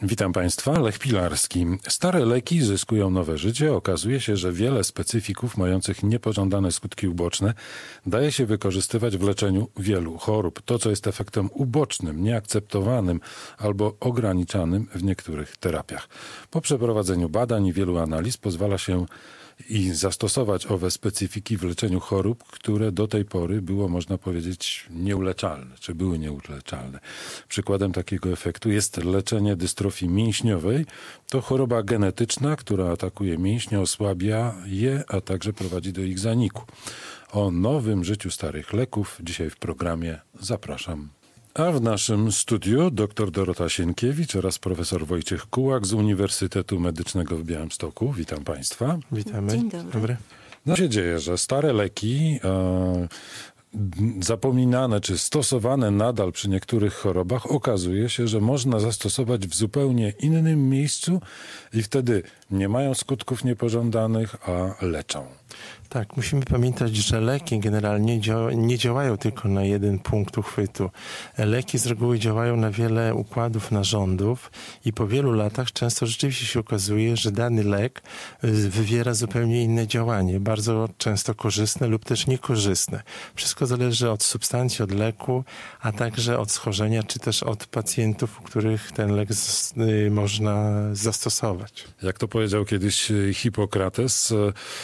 Witam Państwa, Lech Pilarski. Stare leki zyskują nowe życie. Okazuje się, że wiele specyfików mających niepożądane skutki uboczne daje się wykorzystywać w leczeniu wielu chorób. To, co jest efektem ubocznym, nieakceptowanym albo ograniczanym w niektórych terapiach. Po przeprowadzeniu badań i wielu analiz pozwala się zastosować owe specyfiki w leczeniu chorób, które do tej pory było, można powiedzieć, nieuleczalne, czy były nieuleczalne. Przykładem takiego efektu jest leczenie dystrofii mięśniowej. To choroba genetyczna, która atakuje mięśnie, osłabia je, a także prowadzi do ich zaniku. O nowym życiu starych leków dzisiaj w programie zapraszam. A w naszym studiu dr Dorota Sienkiewicz oraz profesor Wojciech Kułak z Uniwersytetu Medycznego w Białymstoku. Witam Państwa. Witamy. Dzień dobry. No się dzieje, że stare leki zapominane czy stosowane nadal przy niektórych chorobach okazuje się, że można zastosować w zupełnie innym miejscu i wtedy nie mają skutków niepożądanych, a leczą. Tak, musimy pamiętać, że leki generalnie nie działają tylko na jeden punkt uchwytu. Leki z reguły działają na wiele układów narządów i po wielu latach często rzeczywiście się okazuje, że dany lek wywiera zupełnie inne działanie, bardzo często korzystne lub też niekorzystne. Wszystko zależy od substancji, od leku, a także od schorzenia, czy też od pacjentów, u których ten lek można zastosować. Jak to powiedział kiedyś Hipokrates,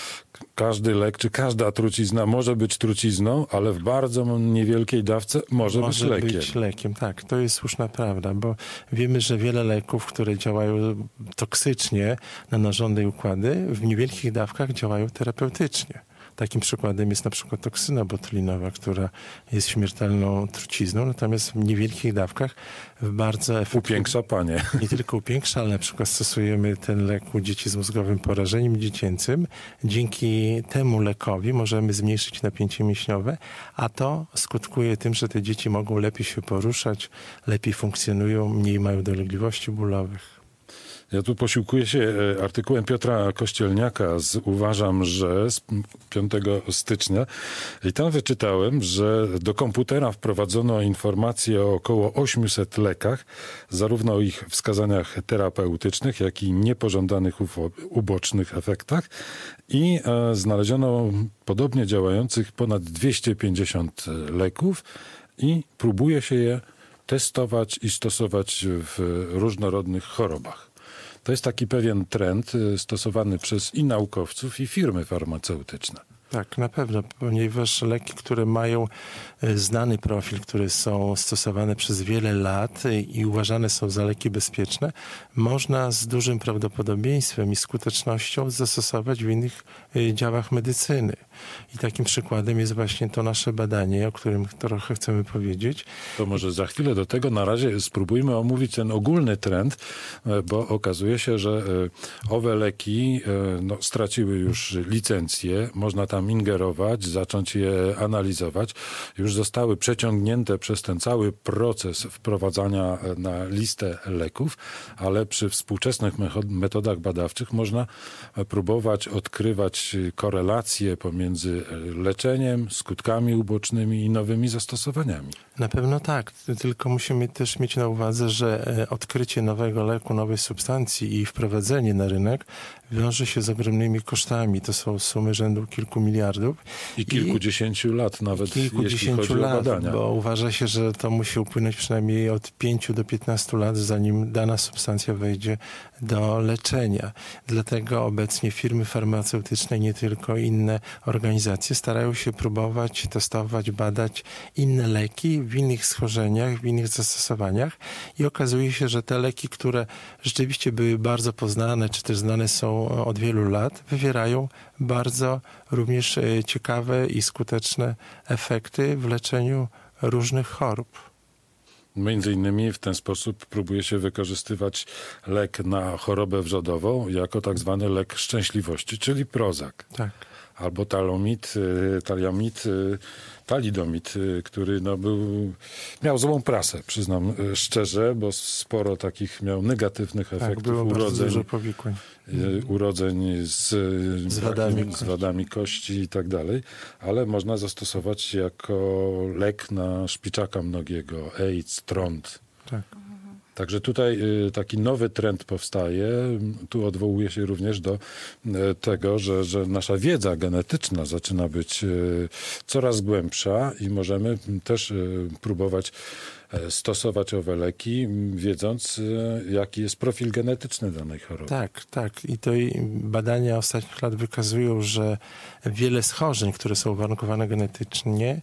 każdy lek, czy każda trucizna może być trucizną, ale w bardzo niewielkiej dawce może być lekiem. Być lekiem, tak. To jest słuszna prawda, bo wiemy, że wiele leków, które działają toksycznie na narządy i układy, w niewielkich dawkach działają terapeutycznie. Takim przykładem jest na przykład toksyna botulinowa, która jest śmiertelną trucizną, natomiast w niewielkich dawkach w bardzo efektywnie... Upiększa panie. Nie tylko upiększa, ale na przykład stosujemy ten lek u dzieci z mózgowym porażeniem dziecięcym. Dzięki temu lekowi możemy zmniejszyć napięcie mięśniowe, a to skutkuje tym, że te dzieci mogą lepiej się poruszać, lepiej funkcjonują, mniej mają dolegliwości bólowych. Ja tu posiłkuję się artykułem Piotra Kościelniaka Uważam, że z 5 stycznia i tam wyczytałem, że do komputera wprowadzono informacje o około 800 lekach, zarówno o ich wskazaniach terapeutycznych, jak i niepożądanych ubocznych efektach i znaleziono podobnie działających ponad 250 leków i próbuje się je testować i stosować w różnorodnych chorobach. To jest taki pewien trend stosowany przez i naukowców, i firmy farmaceutyczne. Tak, na pewno, ponieważ leki, które mają znany profil, które są stosowane przez wiele lat i uważane są za leki bezpieczne, można z dużym prawdopodobieństwem i skutecznością zastosować w innych działach medycyny. I takim przykładem jest właśnie to nasze badanie, o którym trochę chcemy powiedzieć. To może za chwilę do tego. Na razie spróbujmy omówić ten ogólny trend, bo okazuje się, że owe leki straciły już licencję. Można tam ingerować, zacząć je analizować. Już zostały przeciągnięte przez ten cały proces wprowadzania na listę leków, ale przy współczesnych metodach badawczych można próbować odkrywać korelacje pomiędzy leczeniem, skutkami ubocznymi i nowymi zastosowaniami. Na pewno tak, tylko musimy też mieć na uwadze, że odkrycie nowego leku, nowej substancji i wprowadzenie na rynek wiąże się z ogromnymi kosztami. To są sumy rzędu kilku miliardów. I kilkudziesięciu lat nawet, jeśli chodzi o badania. Bo uważa się, że to musi upłynąć przynajmniej od 5 do 15 lat, zanim dana substancja wejdzie do leczenia. Dlatego obecnie firmy farmaceutyczne, nie tylko inne organizacje, starają się próbować, testować, badać inne leki w innych schorzeniach, w innych zastosowaniach i okazuje się, że te leki, które rzeczywiście były bardzo poznane, czy też znane są od wielu lat, wywierają bardzo również ciekawe i skuteczne efekty w leczeniu różnych chorób. Między innymi w ten sposób próbuje się wykorzystywać lek na chorobę wrzodową jako tak zwany lek szczęśliwości, czyli Prozac. Tak. Albo talidomid, który miał złą prasę, przyznam szczerze, bo sporo takich miał negatywnych efektów, było bardzo dużo powikłań. Urodzeń z wadami kości i tak dalej, ale można zastosować jako lek na szpiczaka mnogiego, AIDS, trąd. Tak. Także tutaj taki nowy trend powstaje. Tu odwołuje się również do tego, że nasza wiedza genetyczna zaczyna być coraz głębsza i możemy też próbować stosować owe leki, wiedząc, jaki jest profil genetyczny danej choroby. Tak. I to badania ostatnich lat wykazują, że wiele schorzeń, które są uwarunkowane genetycznie,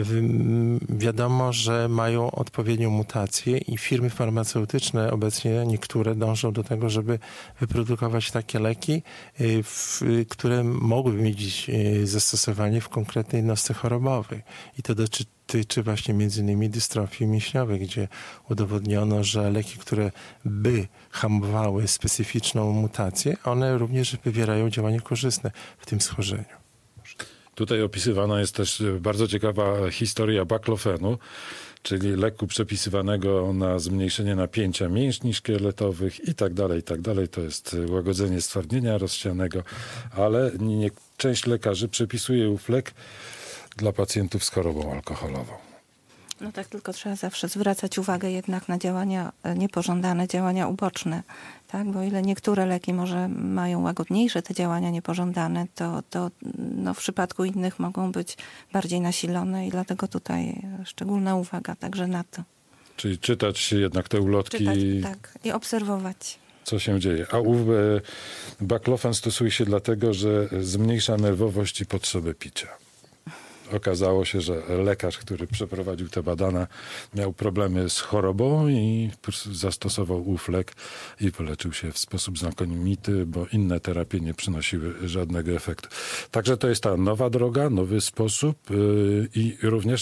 wiadomo, że mają odpowiednią mutację i firmy farmaceutyczne obecnie niektóre dążą do tego, żeby wyprodukować takie leki, które mogłyby mieć zastosowanie w konkretnej jednostce chorobowej. I to dotyczy właśnie między innymi dystrofii mięśniowej, gdzie udowodniono, że leki, które by hamowały specyficzną mutację, one również wywierają działanie korzystne w tym schorzeniu. Tutaj opisywana jest też bardzo ciekawa historia baklofenu, czyli leku przepisywanego na zmniejszenie napięcia mięśni szkieletowych i tak dalej. To jest łagodzenie stwardnienia rozsianego, ale część lekarzy przepisuje ów lek dla pacjentów z chorobą alkoholową. No tak, tylko trzeba zawsze zwracać uwagę jednak na działania niepożądane, działania uboczne. Tak? Bo ile niektóre leki może mają łagodniejsze te działania niepożądane, to no w przypadku innych mogą być bardziej nasilone i dlatego tutaj szczególna uwaga także na to. Czyli czytać jednak te ulotki. Tak, i obserwować. Co się dzieje. A baklofen stosuje się dlatego, że zmniejsza nerwowość i potrzebę picia. Okazało się, że lekarz, który przeprowadził te badania, miał problemy z chorobą i zastosował ów lek i wyleczył się w sposób znakomity, bo inne terapie nie przynosiły żadnego efektu. Także to jest ta nowa droga, nowy sposób i również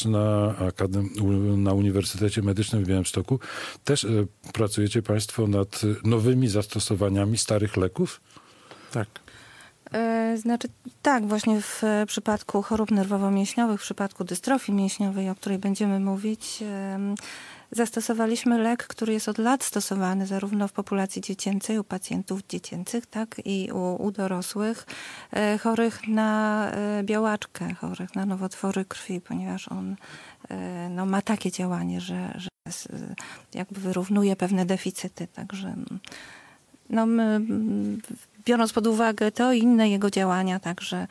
na Uniwersytecie Medycznym w Białymstoku też pracujecie Państwo nad nowymi zastosowaniami starych leków? Tak. Znaczy tak, właśnie w przypadku chorób nerwowo-mięśniowych, w przypadku dystrofii mięśniowej, o której będziemy mówić, zastosowaliśmy lek, który jest od lat stosowany zarówno w populacji dziecięcej, u pacjentów dziecięcych, tak i u dorosłych chorych na białaczkę, chorych na nowotwory krwi, ponieważ on no, ma takie działanie, że jakby wyrównuje pewne deficyty. Także no, my, biorąc pod uwagę to i inne jego działania, także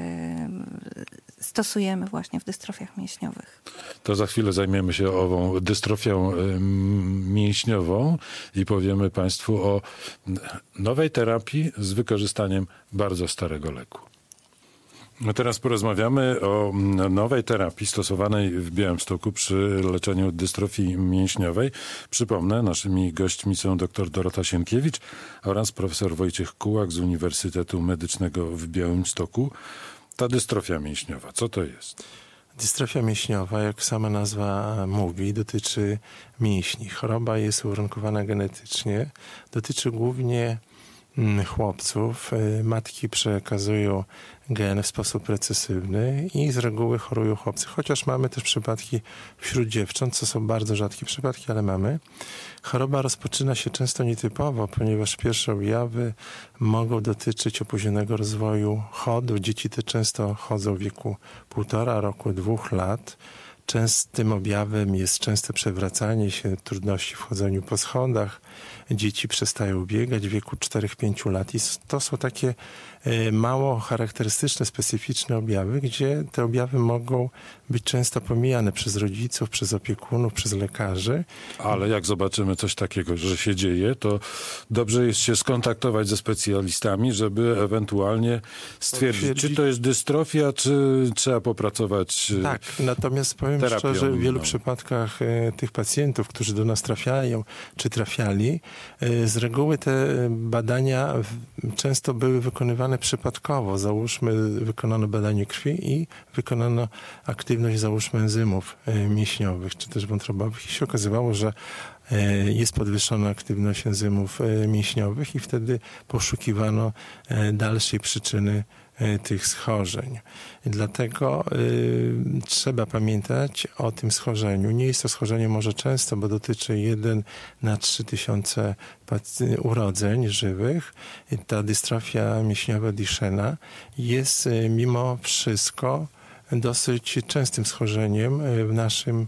stosujemy właśnie w dystrofiach mięśniowych. To za chwilę zajmiemy się ową dystrofią mięśniową i powiemy Państwu o nowej terapii z wykorzystaniem bardzo starego leku. No teraz porozmawiamy o nowej terapii stosowanej w Białymstoku przy leczeniu dystrofii mięśniowej. Przypomnę, naszymi gośćmi są dr Dorota Sienkiewicz oraz profesor Wojciech Kułak z Uniwersytetu Medycznego w Białymstoku. Ta dystrofia mięśniowa, co to jest? Dystrofia mięśniowa, jak sama nazwa mówi, dotyczy mięśni. Choroba jest uwarunkowana genetycznie. Dotyczy głównie chłopców. Matki przekazują gen w sposób recesywny i z reguły chorują chłopcy. Chociaż mamy też przypadki wśród dziewcząt, co są bardzo rzadkie przypadki, ale mamy. Choroba rozpoczyna się często nietypowo, ponieważ pierwsze objawy mogą dotyczyć opóźnionego rozwoju chodu. Dzieci te często chodzą w wieku 1,5 roku, 2 lat. Częstym objawem jest częste przewracanie się, trudności w chodzeniu po schodach. Dzieci przestają biegać w wieku 4-5 lat i to są takie mało charakterystyczne, specyficzne objawy, gdzie te objawy mogą być często pomijane przez rodziców, przez opiekunów, przez lekarzy. Ale jak zobaczymy coś takiego, że się dzieje, to dobrze jest się skontaktować ze specjalistami, żeby ewentualnie stwierdzić, czy to jest dystrofia, czy trzeba popracować Tak, natomiast powiem szczerze, w wielu przypadkach tych pacjentów, którzy do nas trafiają, czy trafiali, z reguły te badania często były wykonywane przypadkowo. Załóżmy, wykonano badanie krwi i wykonano aktywność, załóżmy, enzymów mięśniowych, czy też wątrobowych i się okazywało, że jest podwyższona aktywność enzymów mięśniowych i wtedy poszukiwano dalszej przyczyny tych schorzeń. I dlatego trzeba pamiętać o tym schorzeniu. Nie jest to schorzenie może często, bo dotyczy 1 na 3000 urodzeń żywych. I ta dystrofia mięśniowa Duchenne jest mimo wszystko dosyć częstym schorzeniem w naszym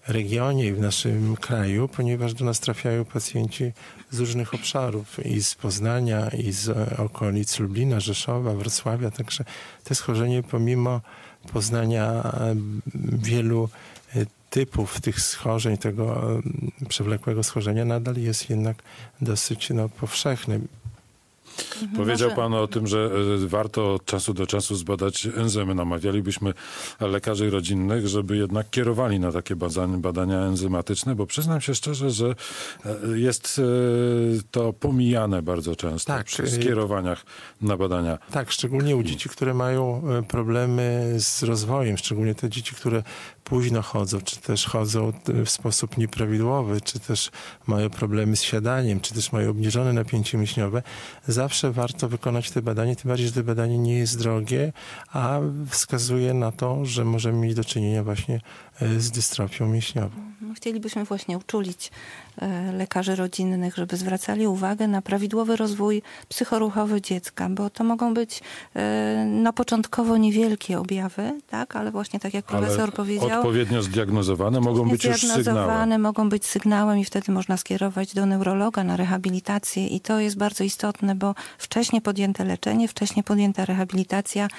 regionie i w naszym kraju, ponieważ do nas trafiają pacjenci z różnych obszarów, i z Poznania, i z okolic Lublina, Rzeszowa, Wrocławia. Także to schorzenie, pomimo poznania wielu typów tych schorzeń, tego przewlekłego schorzenia, nadal jest jednak dosyć powszechne. Powiedział pan o tym, że warto od czasu do czasu zbadać enzymy. Namawialibyśmy lekarzy rodzinnych, żeby jednak kierowali na takie badania enzymatyczne, bo przyznam się szczerze, że jest to pomijane bardzo często przy skierowaniach na badania. Tak, szczególnie u dzieci, które mają problemy z rozwojem, szczególnie te dzieci, które późno chodzą, czy też chodzą w sposób nieprawidłowy, czy też mają problemy z siadaniem, czy też mają obniżone napięcie mięśniowe. Zawsze warto wykonać te badanie, tym bardziej, że to badanie nie jest drogie, a wskazuje na to, że możemy mieć do czynienia właśnie z dystrofią mięśniową. Chcielibyśmy właśnie uczulić lekarzy rodzinnych, żeby zwracali uwagę na prawidłowy rozwój psychoruchowy dziecka, bo to mogą być początkowo niewielkie objawy, tak, ale właśnie tak jak profesor powiedział, odpowiednio zdiagnozowane mogą być już sygnałem. Mogą być sygnałem i wtedy można skierować do neurologa na rehabilitację i to jest bardzo istotne, bo wcześnie podjęte leczenie, wcześnie podjęta rehabilitacja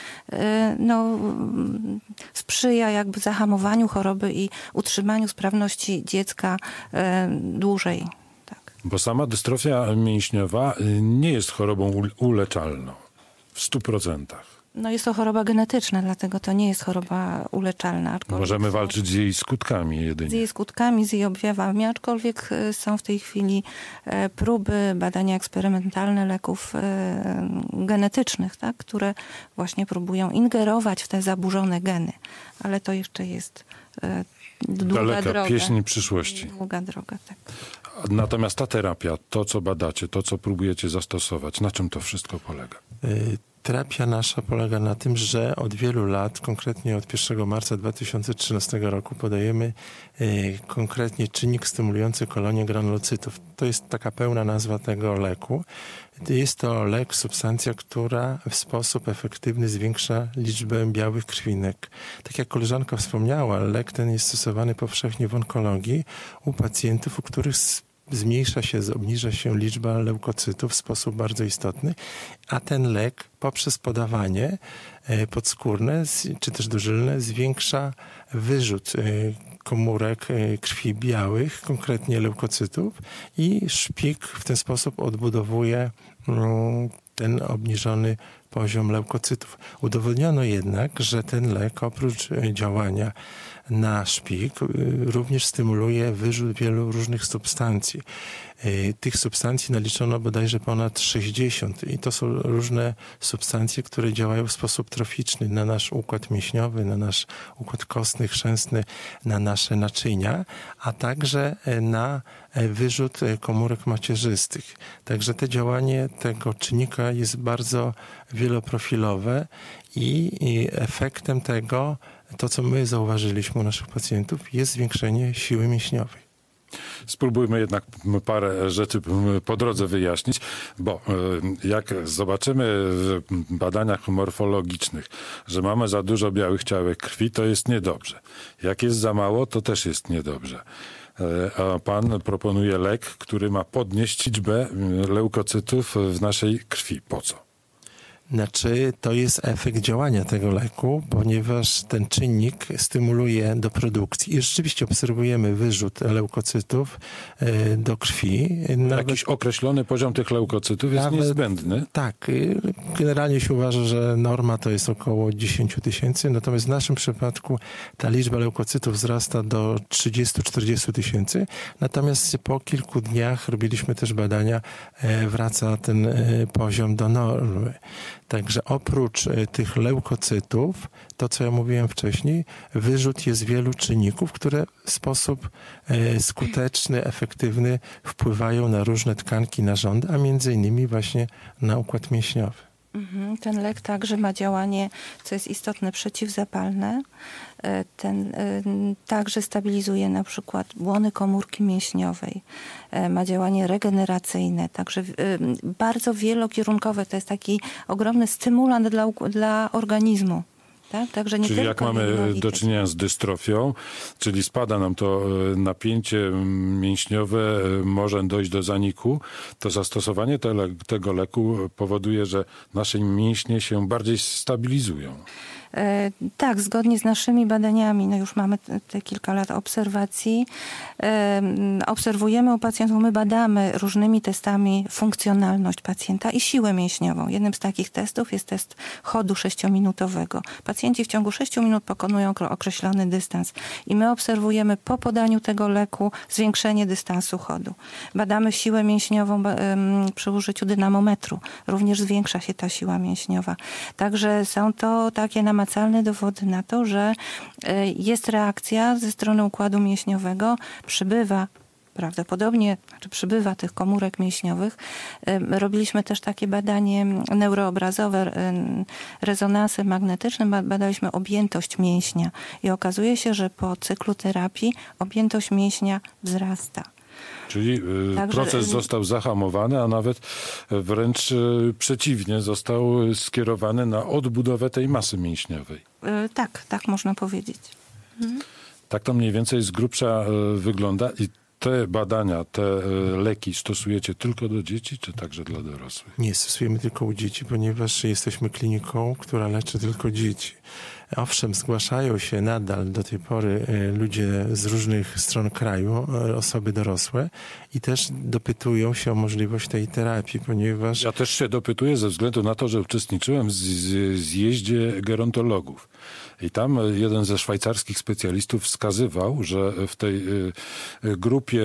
sprzyja jakby zahamowaniu choroby i utrzymaniu sprawności dziecka dłużej. Tak. Bo sama dystrofia mięśniowa nie jest chorobą uleczalną w 100%. Jest to choroba genetyczna, dlatego to nie jest choroba uleczalna. Możemy walczyć z jej skutkami jedynie. Z jej skutkami, z jej objawami, aczkolwiek są w tej chwili próby, badania eksperymentalne leków genetycznych, tak, które właśnie próbują ingerować w te zaburzone geny. Ale to jeszcze jest długa droga. Pieśń przyszłości. Długa droga, tak. Natomiast ta terapia, to co badacie, to co próbujecie zastosować, na czym to wszystko polega? Terapia nasza polega na tym, że od wielu lat, konkretnie od 1 marca 2013 roku podajemy konkretnie czynnik stymulujący kolonię granulocytów. To jest taka pełna nazwa tego leku. Jest to lek, substancja, która w sposób efektywny zwiększa liczbę białych krwinek. Tak jak koleżanka wspomniała, lek ten jest stosowany powszechnie w onkologii u pacjentów, u których obniża się liczba leukocytów w sposób bardzo istotny, a ten lek poprzez podawanie podskórne czy też dożylne zwiększa wyrzut komórek krwi białych, konkretnie leukocytów, i szpik w ten sposób odbudowuje ten obniżony poziom leukocytów. Udowodniono jednak, że ten lek oprócz działania na szpik również stymuluje wyrzut wielu różnych substancji. Tych substancji naliczono bodajże ponad 60 i to są różne substancje, które działają w sposób troficzny na nasz układ mięśniowy, na nasz układ kostny, chrzęsny, na nasze naczynia, a także na wyrzut komórek macierzystych. Także to działanie tego czynnika jest bardzo wieloprofilowe i efektem tego, to co my zauważyliśmy u naszych pacjentów, jest zwiększenie siły mięśniowej. Spróbujmy jednak parę rzeczy po drodze wyjaśnić, bo jak zobaczymy w badaniach morfologicznych, że mamy za dużo białych ciałek krwi, to jest niedobrze. Jak jest za mało, to też jest niedobrze. A pan proponuje lek, który ma podnieść liczbę leukocytów w naszej krwi. Po co? Znaczy, to jest efekt działania tego leku, ponieważ ten czynnik stymuluje do produkcji i rzeczywiście obserwujemy wyrzut leukocytów do krwi. Jakiś określony poziom tych leukocytów jest niezbędny? Tak. Generalnie się uważa, że norma to jest około 10 000, natomiast w naszym przypadku ta liczba leukocytów wzrasta do 30-40 tysięcy, natomiast po kilku dniach robiliśmy też badania, wraca ten poziom do normy. Także oprócz tych leukocytów, to co ja mówiłem wcześniej, wyrzut jest wielu czynników, które w sposób skuteczny, efektywny wpływają na różne tkanki, narządy, a między innymi właśnie na układ mięśniowy. Ten lek także ma działanie, co jest istotne, przeciwzapalne. Ten także stabilizuje na przykład błony komórki mięśniowej. Ma działanie regeneracyjne, także bardzo wielokierunkowe. To jest taki ogromny stymulant dla organizmu. Tak? Także nie Czyli jak tylko mamy jednolite. do czynienia z dystrofią, czyli spada nam to napięcie mięśniowe, może dojść do zaniku, to zastosowanie tego leku powoduje, że nasze mięśnie się bardziej stabilizują. Tak, zgodnie z naszymi badaniami, no już mamy te kilka lat obserwacji, obserwujemy u pacjentów, my badamy różnymi testami funkcjonalność pacjenta i siłę mięśniową. Jednym z takich testów jest test chodu 6-minutowego. Pacjenci w ciągu 6 minut pokonują określony dystans i my obserwujemy po podaniu tego leku zwiększenie dystansu chodu. Badamy siłę mięśniową przy użyciu dynamometru. Również zwiększa się ta siła mięśniowa. Także są to takie namacalne dowody na to, że jest reakcja ze strony układu mięśniowego, przybywa prawdopodobnie, przybywa tych komórek mięśniowych. Robiliśmy też takie badanie neuroobrazowe, rezonansem magnetycznym, badaliśmy objętość mięśnia i okazuje się, że po cyklu terapii objętość mięśnia wzrasta. Czyli Także proces został zahamowany, a nawet wręcz przeciwnie, został skierowany na odbudowę tej masy mięśniowej. Tak można powiedzieć. Tak to mniej więcej z grubsza wygląda. I te badania, te leki stosujecie tylko do dzieci, czy także dla dorosłych? Nie, stosujemy tylko u dzieci, ponieważ jesteśmy kliniką, która leczy tylko dzieci. Owszem, zgłaszają się nadal do tej pory ludzie z różnych stron kraju, osoby dorosłe i też dopytują się o możliwość tej terapii, ponieważ... Ja też się dopytuję ze względu na to, że uczestniczyłem w zjeździe gerontologów. I tam jeden ze szwajcarskich specjalistów wskazywał, że w tej grupie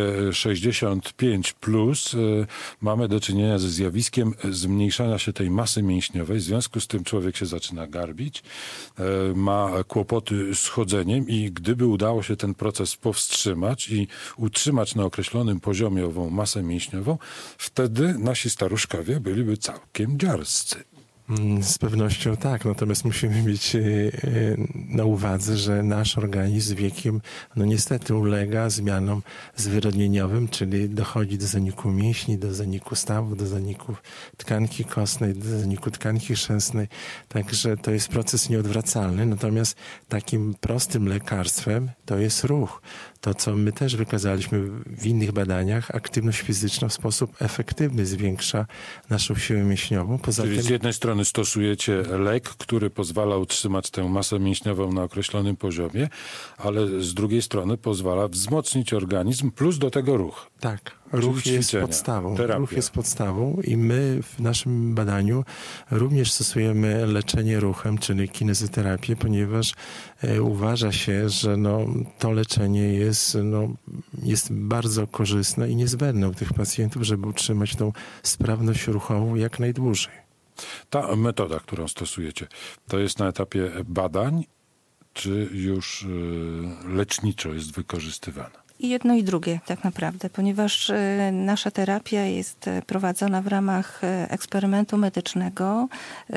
65+ mamy do czynienia ze zjawiskiem zmniejszania się tej masy mięśniowej. W związku z tym człowiek się zaczyna garbić, ma kłopoty z chodzeniem i gdyby udało się ten proces powstrzymać i utrzymać na określonym poziomie ową masę mięśniową, wtedy nasi staruszkowie byliby całkiem dziarscy. Z pewnością tak, natomiast musimy mieć na uwadze, że nasz organizm z wiekiem no niestety ulega zmianom zwyrodnieniowym, czyli dochodzi do zaniku mięśni, do zaniku stawów, do zaniku tkanki kostnej, do zaniku tkanki chrzęsnej, także to jest proces nieodwracalny, natomiast takim prostym lekarstwem to jest ruch. To, co my też wykazaliśmy w innych badaniach, aktywność fizyczna w sposób efektywny zwiększa naszą siłę mięśniową. Czyli z jednej strony stosujecie lek, który pozwala utrzymać tę masę mięśniową na określonym poziomie, ale z drugiej strony pozwala wzmocnić organizm, plus do tego ruch. Tak, ruch jest podstawą. Terapia. Ruch jest podstawą i my w naszym badaniu również stosujemy leczenie ruchem, czyli kinezoterapię, ponieważ uważa się, że to leczenie jest bardzo korzystne i niezbędne u tych pacjentów, żeby utrzymać tą sprawność ruchową jak najdłużej. Ta metoda, którą stosujecie, to jest na etapie badań, czy już leczniczo jest wykorzystywana? I jedno i drugie tak naprawdę, ponieważ nasza terapia jest prowadzona w ramach eksperymentu medycznego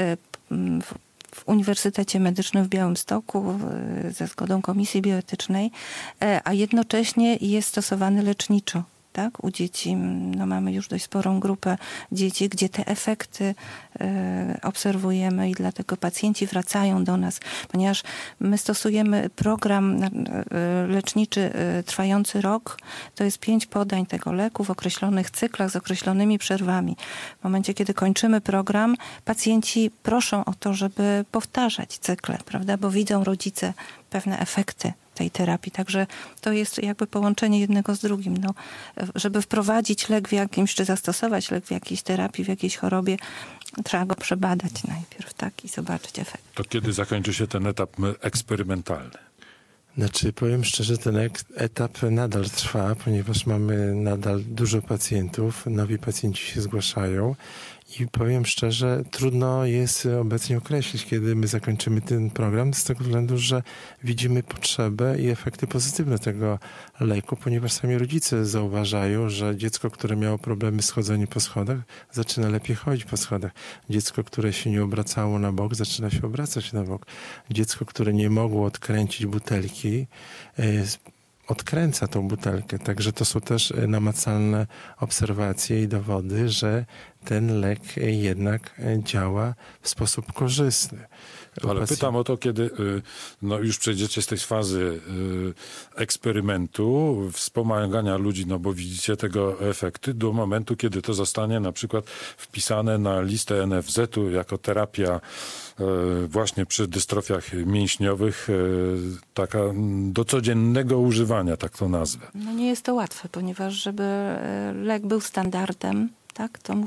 w Uniwersytecie Medycznym w Białymstoku ze zgodą Komisji Bioetycznej, a jednocześnie jest stosowany leczniczo. Tak? U dzieci mamy już dość sporą grupę dzieci, gdzie te efekty obserwujemy i dlatego pacjenci wracają do nas, ponieważ my stosujemy program leczniczy trwający rok. To jest 5 podań tego leku w określonych cyklach z określonymi przerwami. W momencie, kiedy kończymy program, pacjenci proszą o to, żeby powtarzać cykle, prawda? Bo widzą rodzice pewne efekty tej terapii. Także to jest jakby połączenie jednego z drugim. Żeby wprowadzić lek w jakimś, czy zastosować lek w jakiejś terapii, w jakiejś chorobie, trzeba go przebadać najpierw, tak, i zobaczyć efekt. To kiedy zakończy się ten etap eksperymentalny? Powiem szczerze, ten etap nadal trwa, ponieważ mamy nadal dużo pacjentów, nowi pacjenci się zgłaszają i powiem szczerze, trudno jest obecnie określić, kiedy my zakończymy ten program, z tego względu, że widzimy potrzebę i efekty pozytywne tego leku, ponieważ sami rodzice zauważają, że dziecko, które miało problemy z chodzeniem po schodach, zaczyna lepiej chodzić po schodach. Dziecko, które się nie obracało na bok, zaczyna się obracać na bok. Dziecko, które nie mogło odkręcić butelki, odkręca tą butelkę. Także to są też namacalne obserwacje i dowody, że ten lek jednak działa w sposób korzystny. Ale pytam o to, kiedy już przejdziecie z tej fazy eksperymentu, wspomagania ludzi, no bo widzicie tego efekty, do momentu, kiedy to zostanie na przykład wpisane na listę NFZ-u jako terapia właśnie przy dystrofiach mięśniowych, taka do codziennego używania, tak to nazwę. No nie jest to łatwe, ponieważ żeby lek był standardem, tak, to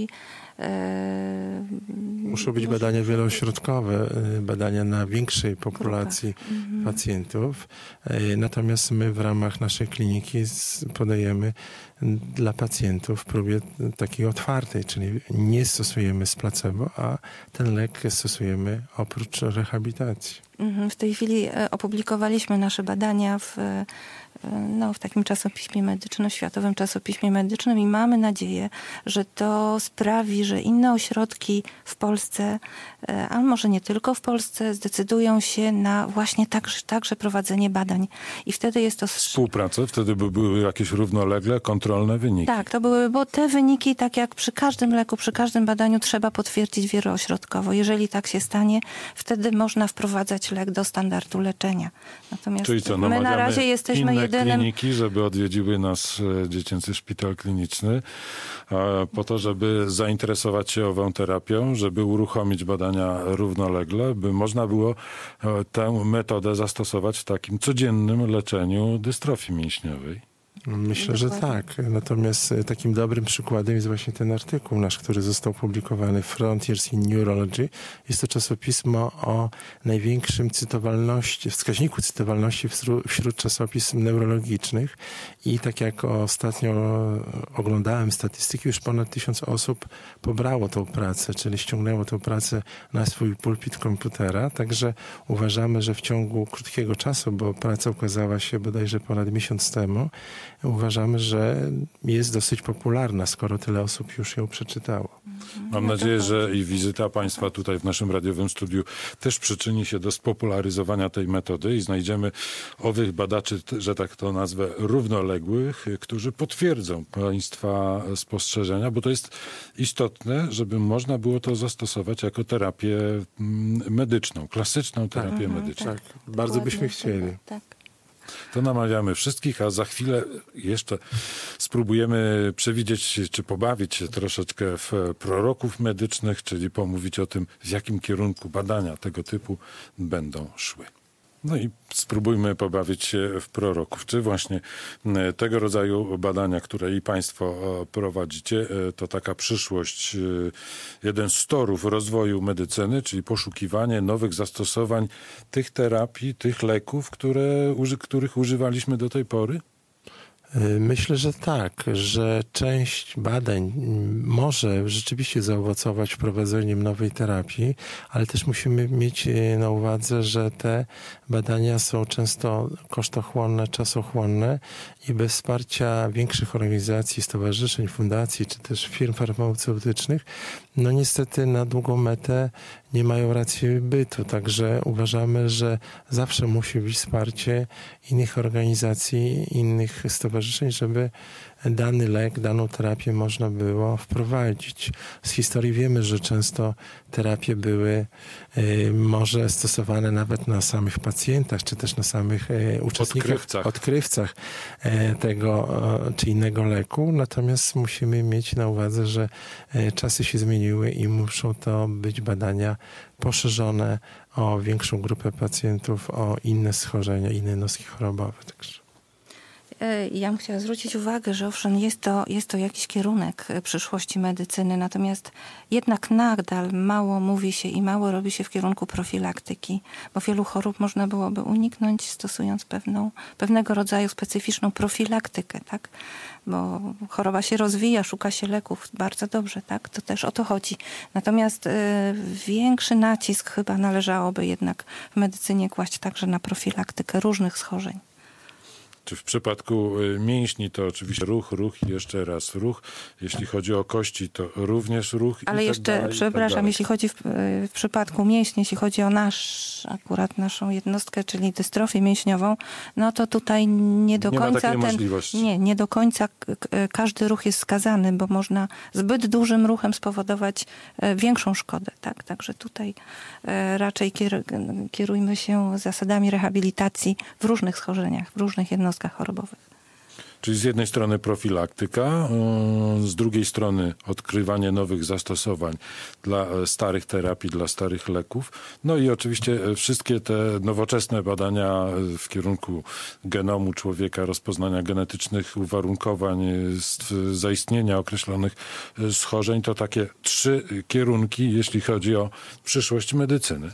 muszą być badania wielośrodkowe, badania na większej populacji pacjentów. Natomiast my w ramach naszej kliniki podajemy dla pacjentów w próbie takiej otwartej, czyli nie stosujemy z placebo, a ten lek stosujemy oprócz rehabilitacji. W tej chwili opublikowaliśmy nasze badania w takim czasopiśmie medycznym, światowym czasopiśmie medycznym i mamy nadzieję, że to sprawi, że inne ośrodki w Polsce, a może nie tylko w Polsce, zdecydują się na właśnie także prowadzenie badań. I wtedy jest to... Współpracę, wtedy by były jakieś równolegle, kontrolne wyniki. Tak, to były, bo te wyniki, tak jak przy każdym leku, przy każdym badaniu, trzeba potwierdzić wieloośrodkowo. Jeżeli tak się stanie, wtedy można wprowadzać lek do standardu leczenia. Natomiast Czyli co, my na razie jesteśmy inne kliniki, żeby odwiedziły nas Dziecięcy Szpital Kliniczny, po to, żeby zainteresować się ową terapią, żeby uruchomić badania równolegle, by można było tę metodę zastosować w takim codziennym leczeniu dystrofii mięśniowej. Myślę, że tak. Natomiast takim dobrym przykładem jest właśnie ten artykuł nasz, który został publikowany w Frontiers in Neurology. Jest to czasopismo o największym wskaźniku cytowalności wśród czasopism neurologicznych. I tak jak ostatnio oglądałem statystyki, już ponad 1000 osób pobrało tą pracę, czyli ściągnęło tę pracę na swój pulpit komputera. Także uważamy, że w ciągu krótkiego czasu, bo praca ukazała się bodajże ponad miesiąc temu, uważamy, że jest dosyć popularna, skoro tyle osób już ją przeczytało. Mam nadzieję, że i wizyta Państwa tutaj w naszym radiowym studiu też przyczyni się do spopularyzowania tej metody i znajdziemy owych badaczy, że tak to nazwę, równoległych, którzy potwierdzą Państwa spostrzeżenia, bo to jest istotne, żeby można było to zastosować jako terapię medyczną, klasyczną terapię medyczną. Tak, bardzo byśmy chcieli. Tak. To namawiamy wszystkich, a za chwilę jeszcze spróbujemy przewidzieć, czy pobawić się troszeczkę w proroków medycznych, czyli pomówić o tym, w jakim kierunku badania tego typu będą szły. No i spróbujmy pobawić się w proroków. Czy właśnie tego rodzaju badania, które i Państwo prowadzicie, to taka przyszłość, jeden z torów rozwoju medycyny, czyli poszukiwanie nowych zastosowań tych terapii, tych leków, których używaliśmy do tej pory? Myślę, że tak, że część badań może rzeczywiście zaowocować wprowadzeniem nowej terapii, ale też musimy mieć na uwadze, że te badania są często kosztochłonne, czasochłonne i bez wsparcia większych organizacji, stowarzyszeń, fundacji czy też firm farmaceutycznych, no niestety na długą metę nie mają racji bytu. Także uważamy, że zawsze musi być wsparcie innych organizacji, innych stowarzyszeń, żeby dany lek, daną terapię można było wprowadzić. Z historii wiemy, że często terapie były może stosowane nawet na samych pacjentach, czy też na samych uczestnikach, odkrywcach tego czy innego leku. Natomiast musimy mieć na uwadze, że czasy się zmieniły i muszą to być badania poszerzone o większą grupę pacjentów, o inne schorzenia, inne jednostki chorobowe. Także. Ja bym chciała zwrócić uwagę, że owszem, jest to jakiś kierunek przyszłości medycyny, natomiast jednak nadal mało mówi się i mało robi się w kierunku profilaktyki, bo wielu chorób można byłoby uniknąć, stosując pewnego rodzaju specyficzną profilaktykę, tak? Bo choroba się rozwija, szuka się leków, bardzo dobrze, tak? To też o to chodzi. Natomiast większy nacisk chyba należałoby jednak w medycynie kłaść także na profilaktykę różnych schorzeń. Czy w przypadku mięśni to oczywiście ruch i jeszcze raz ruch. Jeśli chodzi o kości, to również ruch. Ale i jeszcze, tak dalej, przepraszam, jeśli chodzi w przypadku mięśni, jeśli chodzi o akurat naszą jednostkę, czyli dystrofię mięśniową, no to tutaj nie do Nie ma końca takiej możliwości. nie do końca każdy ruch jest skazany, bo można zbyt dużym ruchem spowodować większą szkodę. Tak? Także tutaj raczej kierujmy się zasadami rehabilitacji w różnych schorzeniach, w różnych jednostkach chorobowych. Czyli z jednej strony profilaktyka, z drugiej strony odkrywanie nowych zastosowań dla starych terapii, dla starych leków. No i oczywiście wszystkie te nowoczesne badania w kierunku genomu człowieka, rozpoznania genetycznych uwarunkowań, zaistnienia określonych schorzeń. To takie 3 kierunki, jeśli chodzi o przyszłość medycyny.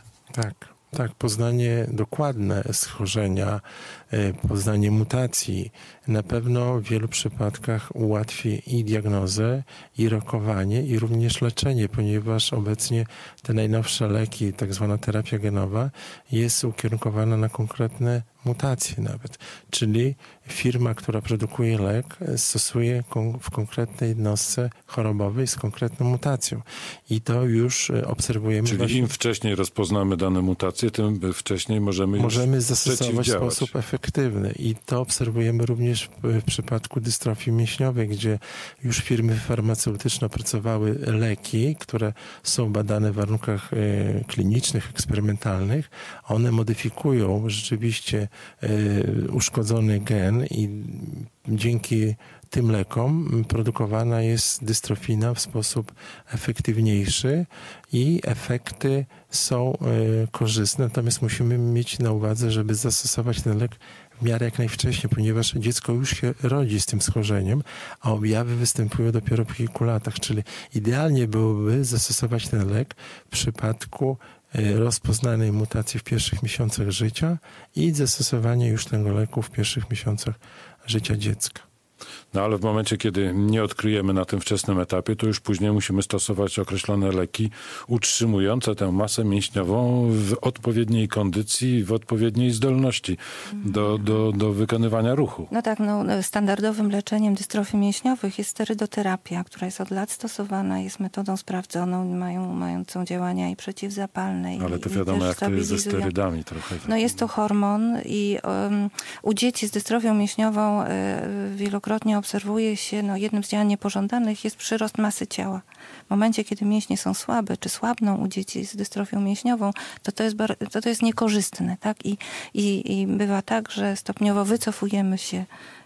Tak, poznanie dokładne schorzenia, poznanie mutacji na pewno w wielu przypadkach ułatwi i diagnozę, i rokowanie, i również leczenie, ponieważ obecnie te najnowsze leki, tak zwana terapia genowa, jest ukierunkowana na konkretne mutacje nawet. Czyli firma, która produkuje lek, stosuje w konkretnej jednostce chorobowej z konkretną mutacją. I to już obserwujemy. Czyli im wcześniej rozpoznamy dane mutacje, tym wcześniej możemy zastosować w sposób efektywny. I to obserwujemy również w przypadku dystrofii mięśniowej, gdzie już firmy farmaceutyczne opracowały leki, które są badane w warunkach klinicznych, eksperymentalnych. One modyfikują rzeczywiście uszkodzony gen i dzięki tym lekom produkowana jest dystrofina w sposób efektywniejszy i efekty są korzystne. Natomiast musimy mieć na uwadze, żeby zastosować ten lek w miarę jak najwcześniej, ponieważ dziecko już się rodzi z tym schorzeniem, a objawy występują dopiero po kilku latach. Czyli idealnie byłoby zastosować ten lek w przypadku rozpoznanej mutacji w pierwszych miesiącach życia i zastosowanie już tego leku w pierwszych miesiącach życia dziecka. No ale w momencie, kiedy nie odkryjemy na tym wczesnym etapie, to już później musimy stosować określone leki utrzymujące tę masę mięśniową w odpowiedniej kondycji, w odpowiedniej zdolności do wykonywania ruchu. No tak, standardowym leczeniem dystrofii mięśniowych jest sterydoterapia, która jest od lat stosowana, jest metodą sprawdzoną, mającą działania i przeciwzapalne. Ale to i wiadomo, też jak to jest ze stabilizują. sterydami trochę. No jest to hormon i u dzieci z dystrofią mięśniową wielokrotnie obserwuje się, jednym z działań niepożądanych jest przyrost masy ciała. W momencie, kiedy mięśnie są słabe, czy słabną u dzieci z dystrofią mięśniową, to jest niekorzystne, tak? I bywa tak, że stopniowo wycofujemy się,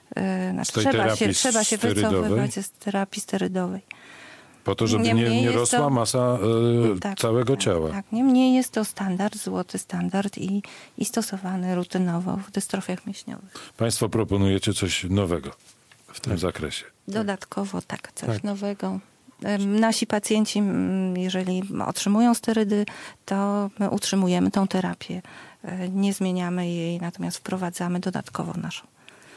trzeba się wycofywać z terapii sterydowej. Po to, żeby nie rosła masa całego ciała. Tak. Niemniej jest to standard, złoty standard i stosowany rutynowo w dystrofiach mięśniowych. Państwo proponujecie coś nowego w tym zakresie. Dodatkowo coś nowego. Nasi pacjenci, jeżeli otrzymują sterydy, to my utrzymujemy tą terapię. Nie zmieniamy jej, natomiast wprowadzamy dodatkowo naszą.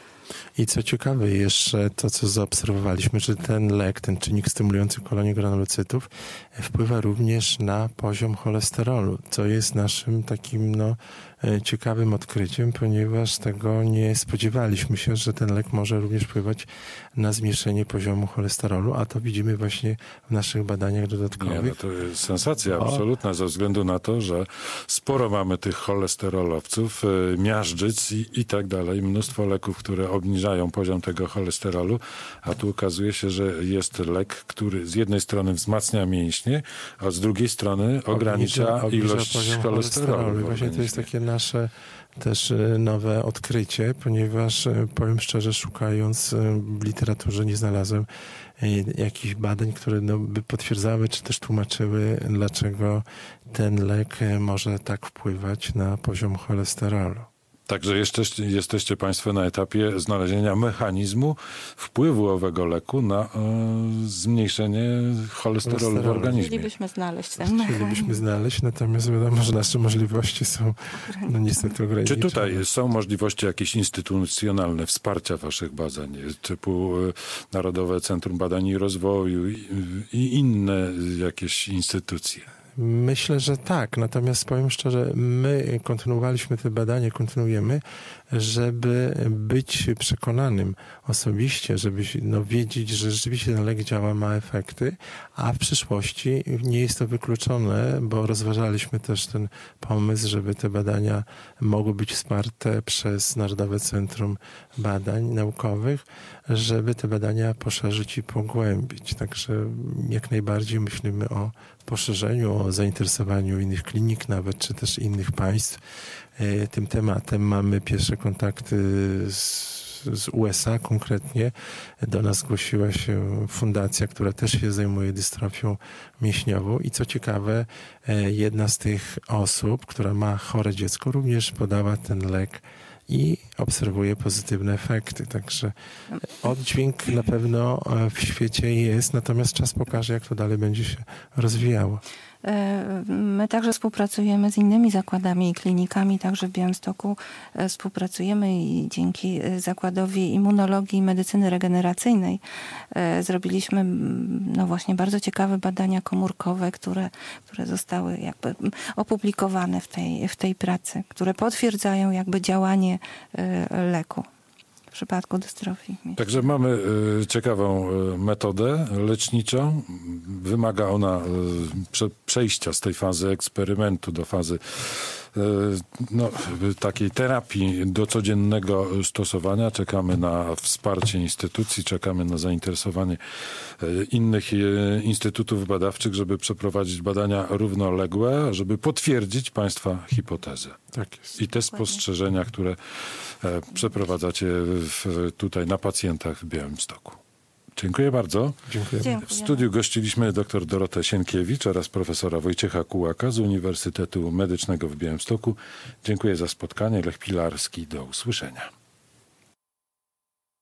I co ciekawe jeszcze, to co zaobserwowaliśmy, że ten lek, ten czynnik stymulujący kolonię granulocytów wpływa również na poziom cholesterolu, co jest naszym takim ciekawym odkryciem, ponieważ tego nie spodziewaliśmy się, że ten lek może również wpływać na zmniejszenie poziomu cholesterolu, a to widzimy właśnie w naszych badaniach dodatkowych. To jest sensacja absolutna ze względu na to, że sporo mamy tych cholesterolowców, miażdżyc i tak dalej, mnóstwo leków, które obniżają poziom tego cholesterolu, a tu okazuje się, że jest lek, który z jednej strony wzmacnia mięśnie, a z drugiej strony ogranicza ilość cholesterolu. Właśnie to jest takie nasze też nowe odkrycie, ponieważ powiem szczerze, szukając w literaturze nie znalazłem jakichś badań, które by potwierdzały, czy też tłumaczyły, dlaczego ten lek może tak wpływać na poziom cholesterolu. Także jesteście Państwo na etapie znalezienia mechanizmu wpływu owego leku na zmniejszenie cholesterolu w organizmie. Chcielibyśmy znaleźć ten mechanizm. Chcielibyśmy znaleźć, natomiast wiadomo, że nasze możliwości są niestety ograniczone. Czy tutaj są możliwości jakieś instytucjonalne wsparcia waszych badań, typu Narodowe Centrum Badań i Rozwoju i inne jakieś instytucje? Myślę, że tak. Natomiast powiem szczerze, my kontynuowaliśmy te badania, kontynuujemy, żeby być przekonanym osobiście, żeby wiedzieć, że rzeczywiście ten lek działa, ma efekty, a w przyszłości nie jest to wykluczone, bo rozważaliśmy też ten pomysł, żeby te badania mogły być wsparte przez Narodowe Centrum Badań Naukowych, żeby te badania poszerzyć i pogłębić. Także jak najbardziej myślimy o poszerzeniu, o zainteresowaniu innych klinik nawet, czy też innych państw tym tematem. Mamy pierwsze kontakty z USA konkretnie. Do nas zgłosiła się fundacja, która też się zajmuje dystrofią mięśniową i co ciekawe, jedna z tych osób, która ma chore dziecko, również podała ten lek i obserwuje pozytywne efekty. Także oddźwięk na pewno w świecie jest, natomiast czas pokaże, jak to dalej będzie się rozwijało. My także współpracujemy z innymi zakładami i klinikami, także w Białymstoku współpracujemy i dzięki Zakładowi Immunologii i Medycyny Regeneracyjnej zrobiliśmy właśnie bardzo ciekawe badania komórkowe, które zostały jakby opublikowane w tej pracy, które potwierdzają jakby działanie leku w przypadku dystrofii. Także mamy ciekawą metodę leczniczą. Wymaga ona przejścia z tej fazy eksperymentu do fazy takiej terapii do codziennego stosowania. Czekamy na wsparcie instytucji, czekamy na zainteresowanie innych instytutów badawczych, żeby przeprowadzić badania równoległe, żeby potwierdzić Państwa hipotezę. Tak jest. I te spostrzeżenia, które przeprowadzacie tutaj na pacjentach w Białymstoku. Dziękuję bardzo. Dziękuję. W studiu gościliśmy dr Dorotę Sienkiewicz oraz profesora Wojciecha Kułaka z Uniwersytetu Medycznego w Białymstoku. Dziękuję za spotkanie. Lech Pilarski. Do usłyszenia.